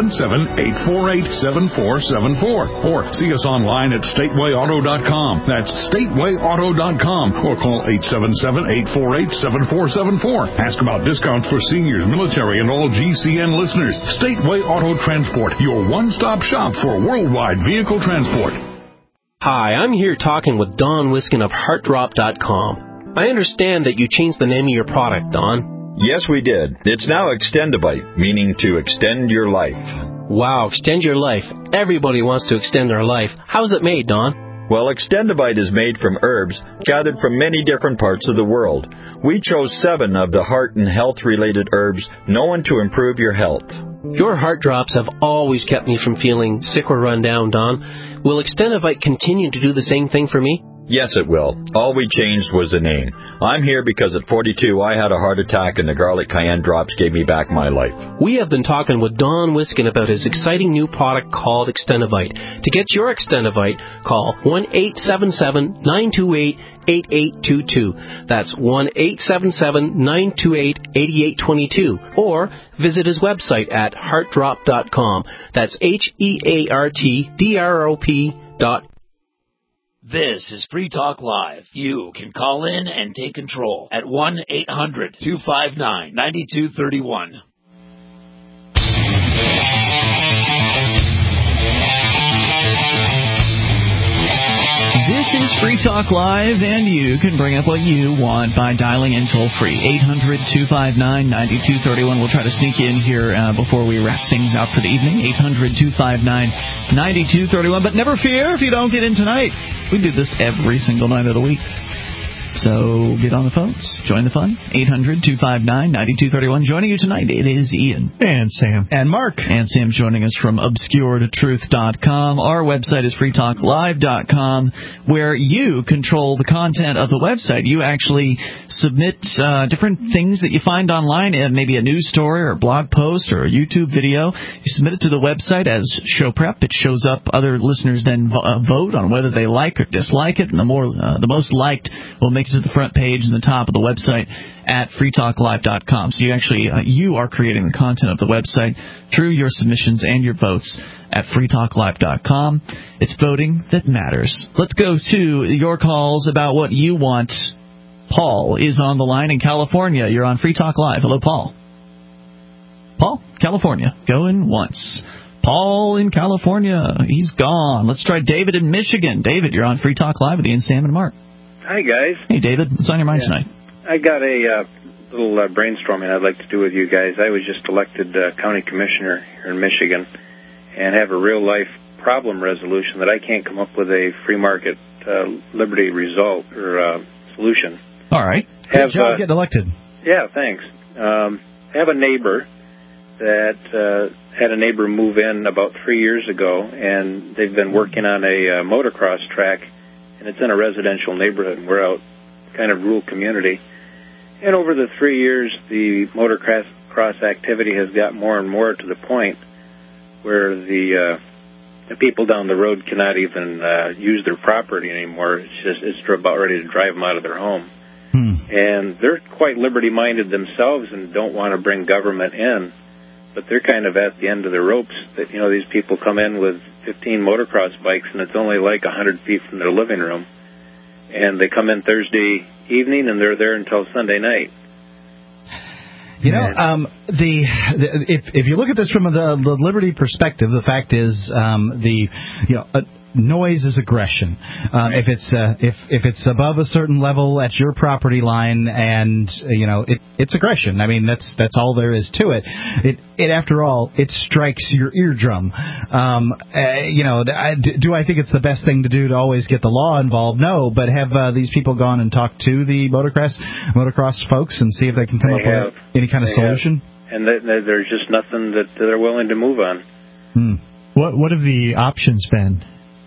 H: 877-848-7474 or see us online at statewayauto.com. That's statewayauto.com or call 877-848-7474. Ask about discounts for seniors, military, and all GCN listeners. Stateway Auto Transport, your one-stop shop for worldwide vehicle transport.
R: Hi, I'm here talking with Don Wiskin of HeartDrop.com. I understand that you changed the name of your product, Don.
S: Yes, we did. It's now Extendivite, meaning to extend your life.
R: Wow, extend your life. Everybody wants to extend their life. How's it made, Don?
S: Well, Extendivite is made from herbs gathered from many different parts of the world. We chose 7 of the heart and health-related herbs known to improve your health.
R: Your heart drops have always kept me from feeling sick or run down, Don. Will Extendivite continue to do the same thing for me?
S: Yes, it will. All we changed was the name. I'm here because at 42 I had a heart attack and the garlic cayenne drops gave me back my life.
R: We have been talking with Don Wiskin about his exciting new product called Extendivite. To get your Extendivite, call 1-877-928-8822. That's 1-877-928-8822. Or visit his website at heartdrop.com. That's HeartDrop.com.
O: This is Free Talk Live. You can call in and take control at 1-800-259-9231.
A: This is Free Talk Live, and you can bring up what you want by dialing in toll-free, 800-259-9231. We'll try to sneak in here before we wrap things out for the evening, 800-259-9231. But never fear if you don't get in tonight. We do this every single night of the week. So get on the phones. Join the fun. 800-259-9231. Joining you tonight, it is Ian.
B: And Sam.
C: And Mark.
A: And Sam joining us from obscuretruth.com. Our website is freetalklive.com, where you control the content of the website. You actually submit different things that you find online, maybe a news story or a blog post or a YouTube video. You submit it to the website as show prep. It shows up. Other listeners then vote on whether they like or dislike it, and the most liked will make it to the front page and the top of the website at freetalklive.com. So you are creating the content of the website through your submissions and your votes at freetalklive.com. It's voting that matters. Let's go to your calls about what you want. Paul is on the line in California. You're on Free Talk Live. Hello, Paul. Paul, California. Going once. Paul in California. He's gone. Let's try David in Michigan. David, you're on Free Talk Live with Ian, Sam, and Mark.
T: Hi, guys.
A: Hey, David. What's on your mind tonight?
T: I got a little brainstorming I'd like to do with you guys. I was just elected county commissioner here in Michigan and have a real-life problem resolution that I can't come up with a free market liberty result or solution.
A: All right.
C: Good job getting elected.
T: Yeah, thanks. I have a neighbor that had a neighbor move in about 3 years ago, and they've been working on a motocross track, and it's in a residential neighborhood. We're out kind of rural community. And over the 3 years, the motocross activity has got more and more to the point where the people down the road cannot even use their property anymore. It's about ready to drive them out of their home. And they're quite liberty-minded themselves and don't want to bring government in, but they're kind of at the end of their ropes. That these people come in with 15 motocross bikes, and it's only like 100 feet from their living room. And they come in Thursday evening, and they're there until Sunday night.
C: If you look at this from the liberty perspective, the fact is, noise is aggression. If it's above a certain level at your property line, and it's aggression. I mean, that's all there is to it. It after all, it strikes your eardrum. Do I think it's the best thing to do to always get the law involved? No, but have these people gone and talked to the motocross folks and see if they can come up with any kind of solution?
T: And there's just nothing that they're willing to move on.
B: What have the options been?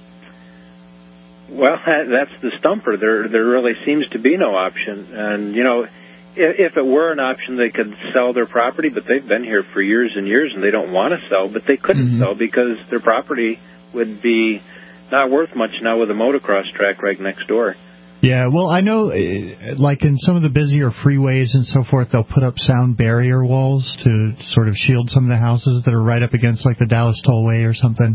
T: Well, that's the stumper. There really seems to be no option. And, if it were an option, they could sell their property, but they've been here for years and years, and they don't want to sell, but they couldn't sell because their property would be not worth much now with a motocross track right next door.
B: Yeah, well, I know, like in some of the busier freeways and so forth, they'll put up sound barrier walls to sort of shield some of the houses that are right up against, like, the Dallas Tollway or something.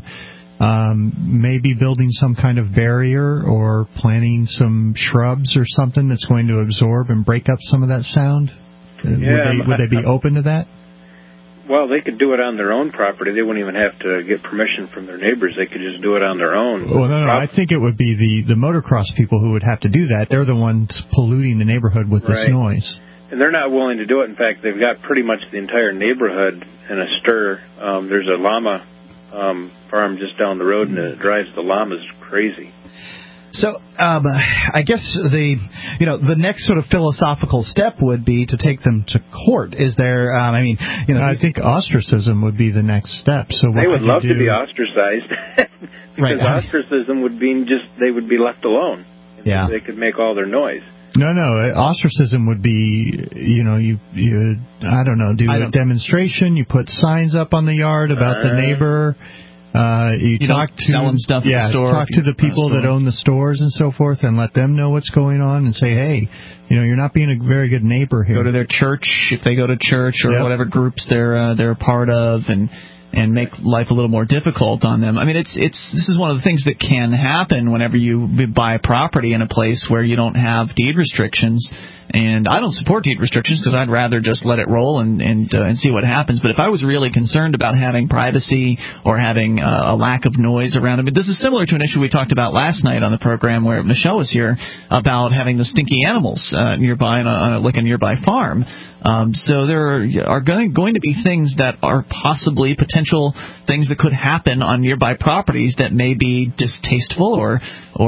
B: Maybe building some kind of barrier or planting some shrubs or something that's going to absorb and break up some of that sound. Would they be open to that?
T: Well, they could do it on their own property. They wouldn't even have to get permission from their neighbors. They could just do it on their own.
B: Well, no, I think it would be the motocross people who would have to do that. They're the ones polluting the neighborhood with this noise.
T: And they're not willing to do it. In fact, they've got pretty much the entire neighborhood in a stir. There's a llama farm just down the road, and it drives the llamas crazy.
C: So I guess the next sort of philosophical step would be to take them to court. Is there? I think
B: ostracism would be the next step. So
T: they would love to be ostracized because ostracism would mean they would be left alone.
C: Yeah,
T: they could make all their noise.
B: No, ostracism would be, you I don't know, do a demonstration, you put signs up on the yard about the neighbor, you talk to
A: selling stuff in the store.
B: Talk to the people that own the stores and so forth and let them know what's going on and say, hey, you're not being a very good neighbor here.
A: Go to their church, if they go to church or whatever groups they're a part of, and make life a little more difficult on them. I mean, this is one of the things that can happen whenever you buy a property in a place where you don't have deed restrictions. And I don't support deed restrictions because I'd rather just let it roll and see what happens. But if I was really concerned about having privacy or having a lack of noise around it, this is similar to an issue we talked about last night on the program where Michelle was here about having the stinky animals nearby on a nearby farm. So there are going to be things that are possibly potential things that could happen on nearby properties that may be distasteful or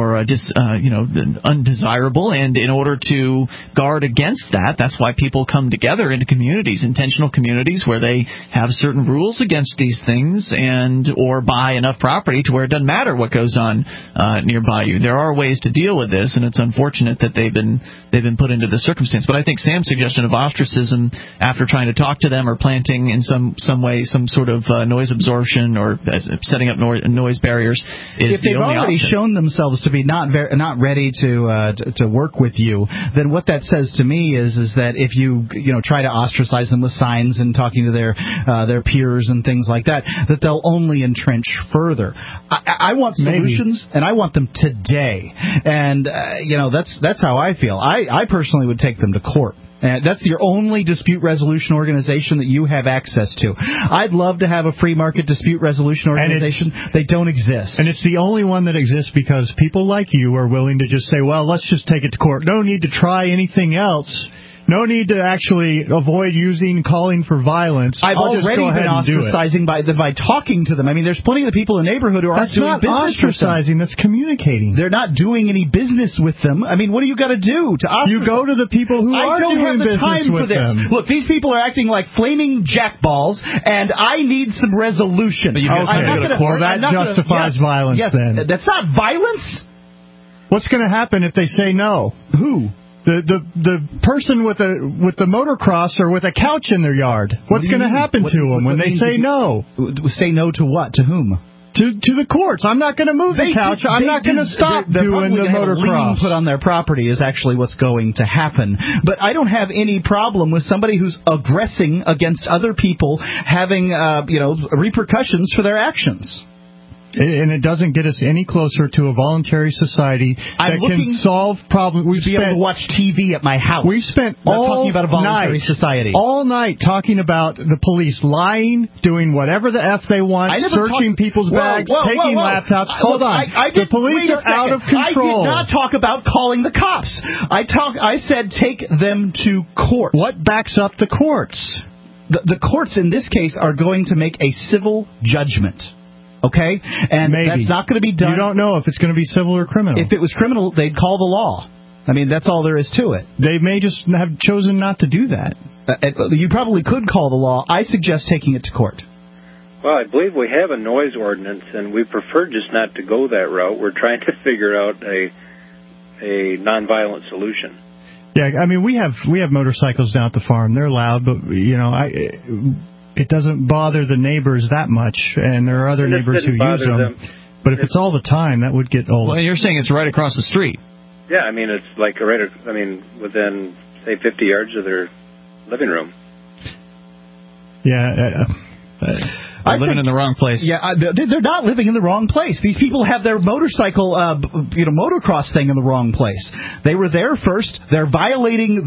A: undesirable. And in order to guard against that, that's why people come together into communities, intentional communities, where they have certain rules against these things or buy enough property to where it doesn't matter what goes on nearby you. There are ways to deal with this, and it's unfortunate that they've been put into this circumstance. But I think Sam's suggestion of ostracism after trying to talk to them or planting in some way some sort of noise absorption or setting up noise barriers is
C: if they've
A: the only
C: already
A: option.
C: shown themselves to be not ready to work with you, then what that says to me is that if you try to ostracize them with signs and talking to their peers and things like that they'll only entrench further. I want solutions, and I want them today. And that's how I feel. I personally would take them to court. That's your only dispute resolution organization that you have access to. I'd love to have a free market dispute resolution organization. They don't exist.
B: And it's the only one that exists because people like you are willing to just say, well, let's just take it to court. No need to try anything else. No need to actually avoid calling for violence.
C: I've already been ostracizing by talking to them. I mean, there's plenty of people in the neighborhood who aren't doing business with them.
B: That's not ostracizing. That's communicating.
C: They're not doing any business with them. I mean, what do you got to do to ostracize?
B: You go to the people who are doing business with them. I don't have the time for this. Look,
C: these people are acting like flaming jackballs, and I need some resolution.
B: That justifies violence then.
C: That's not violence.
B: What's going to happen if they say no?
C: Who?
B: The person with the motocross or with a couch in their yard. What's going to happen to them when they say no?
C: Say no to what? To whom?
B: To the courts. I'm not going to move the couch. I'm not going to stop doing the motocross.
C: Put on their property is actually what's going to happen. But I don't have any problem with somebody who's aggressing against other people having repercussions for their actions.
B: And it doesn't get us any closer to a voluntary society that can solve problems.
C: We'd be able to watch TV at my house.
B: We've spent
C: talking about a voluntary society.
B: All night talking about the police lying, doing whatever the F they want, searching people's bags, taking laptops. Hold on. The police are out of control.
C: I did not talk about calling the cops. I said take them to court.
B: What backs up the courts?
C: The courts in this case are going to make a civil judgment. Okay? And that's not going to be done.
B: You don't know if it's going to be civil or criminal.
C: If it was criminal, they'd call the law. I mean, that's all there is to it.
B: They may just have chosen not to do that.
C: You probably could call the law. I suggest taking it to court.
T: Well, I believe we have a noise ordinance, and we prefer just not to go that route. We're trying to figure out a nonviolent solution.
B: Yeah, I mean, we have motorcycles down at the farm. They're loud, but, it doesn't bother the neighbors that much, and there are other neighbors who use them. But if it's all the time, that would get old.
A: Well, you're saying it's right across the street.
T: Yeah, I mean, it's like within, say, 50 yards of their living room.
B: Yeah,
A: living in the wrong place.
C: Yeah, they're not living in the wrong place. These people have their motorcycle, motocross thing in the wrong place. They were there first. They're violating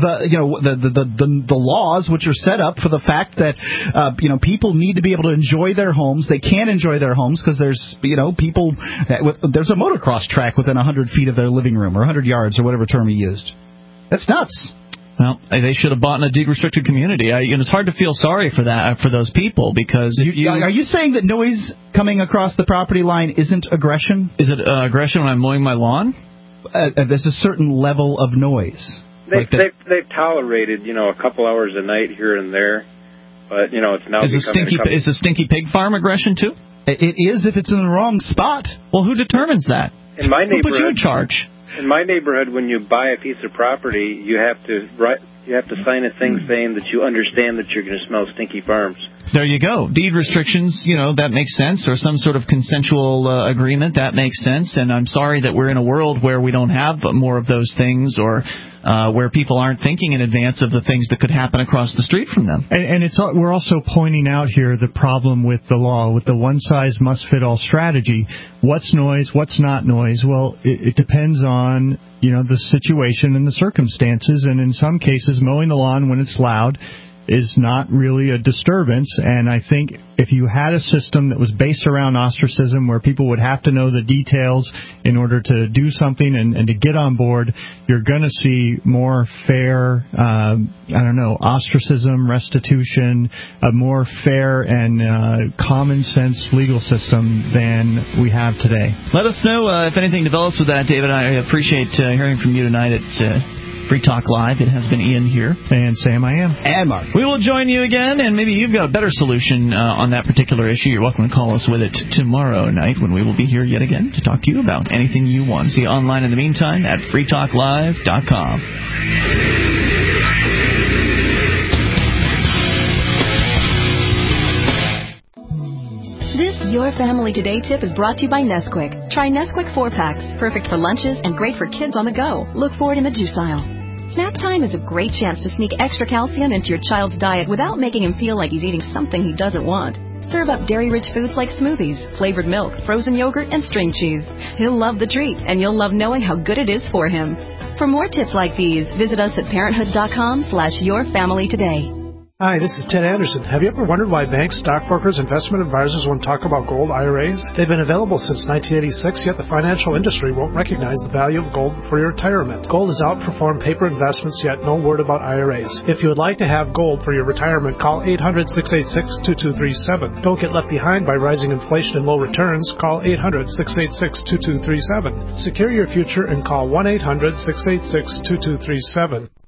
C: the laws which are set up for the fact that people need to be able to enjoy their homes. They can't enjoy their homes because there's there's a motocross track within 100 feet of their living room or 100 yards or whatever term he used. That's nuts.
A: Well, they should have bought in a deed-restricted community. It's hard to feel sorry for those people because
C: are you saying that noise coming across the property line isn't aggression?
A: Is it aggression when I'm mowing my lawn?
C: There's a certain level of noise.
T: They've tolerated a couple hours a night here and there, but it's now
A: is a stinky pig farm aggression too?
C: It is if it's in the wrong spot.
A: Well, who determines that?
T: In my neighborhood,
A: who put you in charge?
T: In my neighborhood, when you buy a piece of property, you have to sign a thing saying that you understand that you're going to smell stinky farms.
A: There you go. Deed restrictions, that makes sense, or some sort of consensual agreement, that makes sense. And I'm sorry that we're in a world where we don't have more of those things, or where people aren't thinking in advance of the things that could happen across the street from them.
B: And we're also pointing out here the problem with the law, with the one-size-must-fit-all strategy. What's noise? What's not noise? Well, it depends on the situation and the circumstances. And in some cases, mowing the lawn when it's loud is not really a disturbance, and I think if you had a system that was based around ostracism where people would have to know the details in order to do something and to get on board, you're going to see more fair, ostracism, restitution, a more fair and common sense legal system than we have today.
A: Let us know if anything develops with that, David. I appreciate hearing from you tonight at Free Talk Live. It has been Ian here.
B: And Sam, I am.
C: And Mark.
A: We will join you again, and maybe you've got a better solution on that particular issue. You're welcome to call us with it tomorrow night when we will be here yet again to talk to you about anything you want. See you online in the meantime at freetalklive.com.
D: This Your Family Today tip is brought to you by Nesquik. Try Nesquik 4-packs, perfect for lunches and great for kids on the go. Look for it in the juice aisle. Snap time is a great chance to sneak extra calcium into your child's diet without making him feel like he's eating something he doesn't want. Serve up dairy-rich foods like smoothies, flavored milk, frozen yogurt, and string cheese. He'll love the treat, and you'll love knowing how good it is for him. For more tips like these, visit us at parenthood.com/yourfamilytoday.
U: Hi, this is Ted Anderson. Have you ever wondered why banks, stockbrokers, investment advisors won't talk about gold IRAs? They've been available since 1986, yet the financial industry won't recognize the value of gold for your retirement. Gold has outperformed paper investments, yet no word about IRAs. If you would like to have gold for your retirement, call 800-686-2237. Don't get left behind by rising inflation and low returns. Call 800-686-2237. Secure your future and call 1-800-686-2237.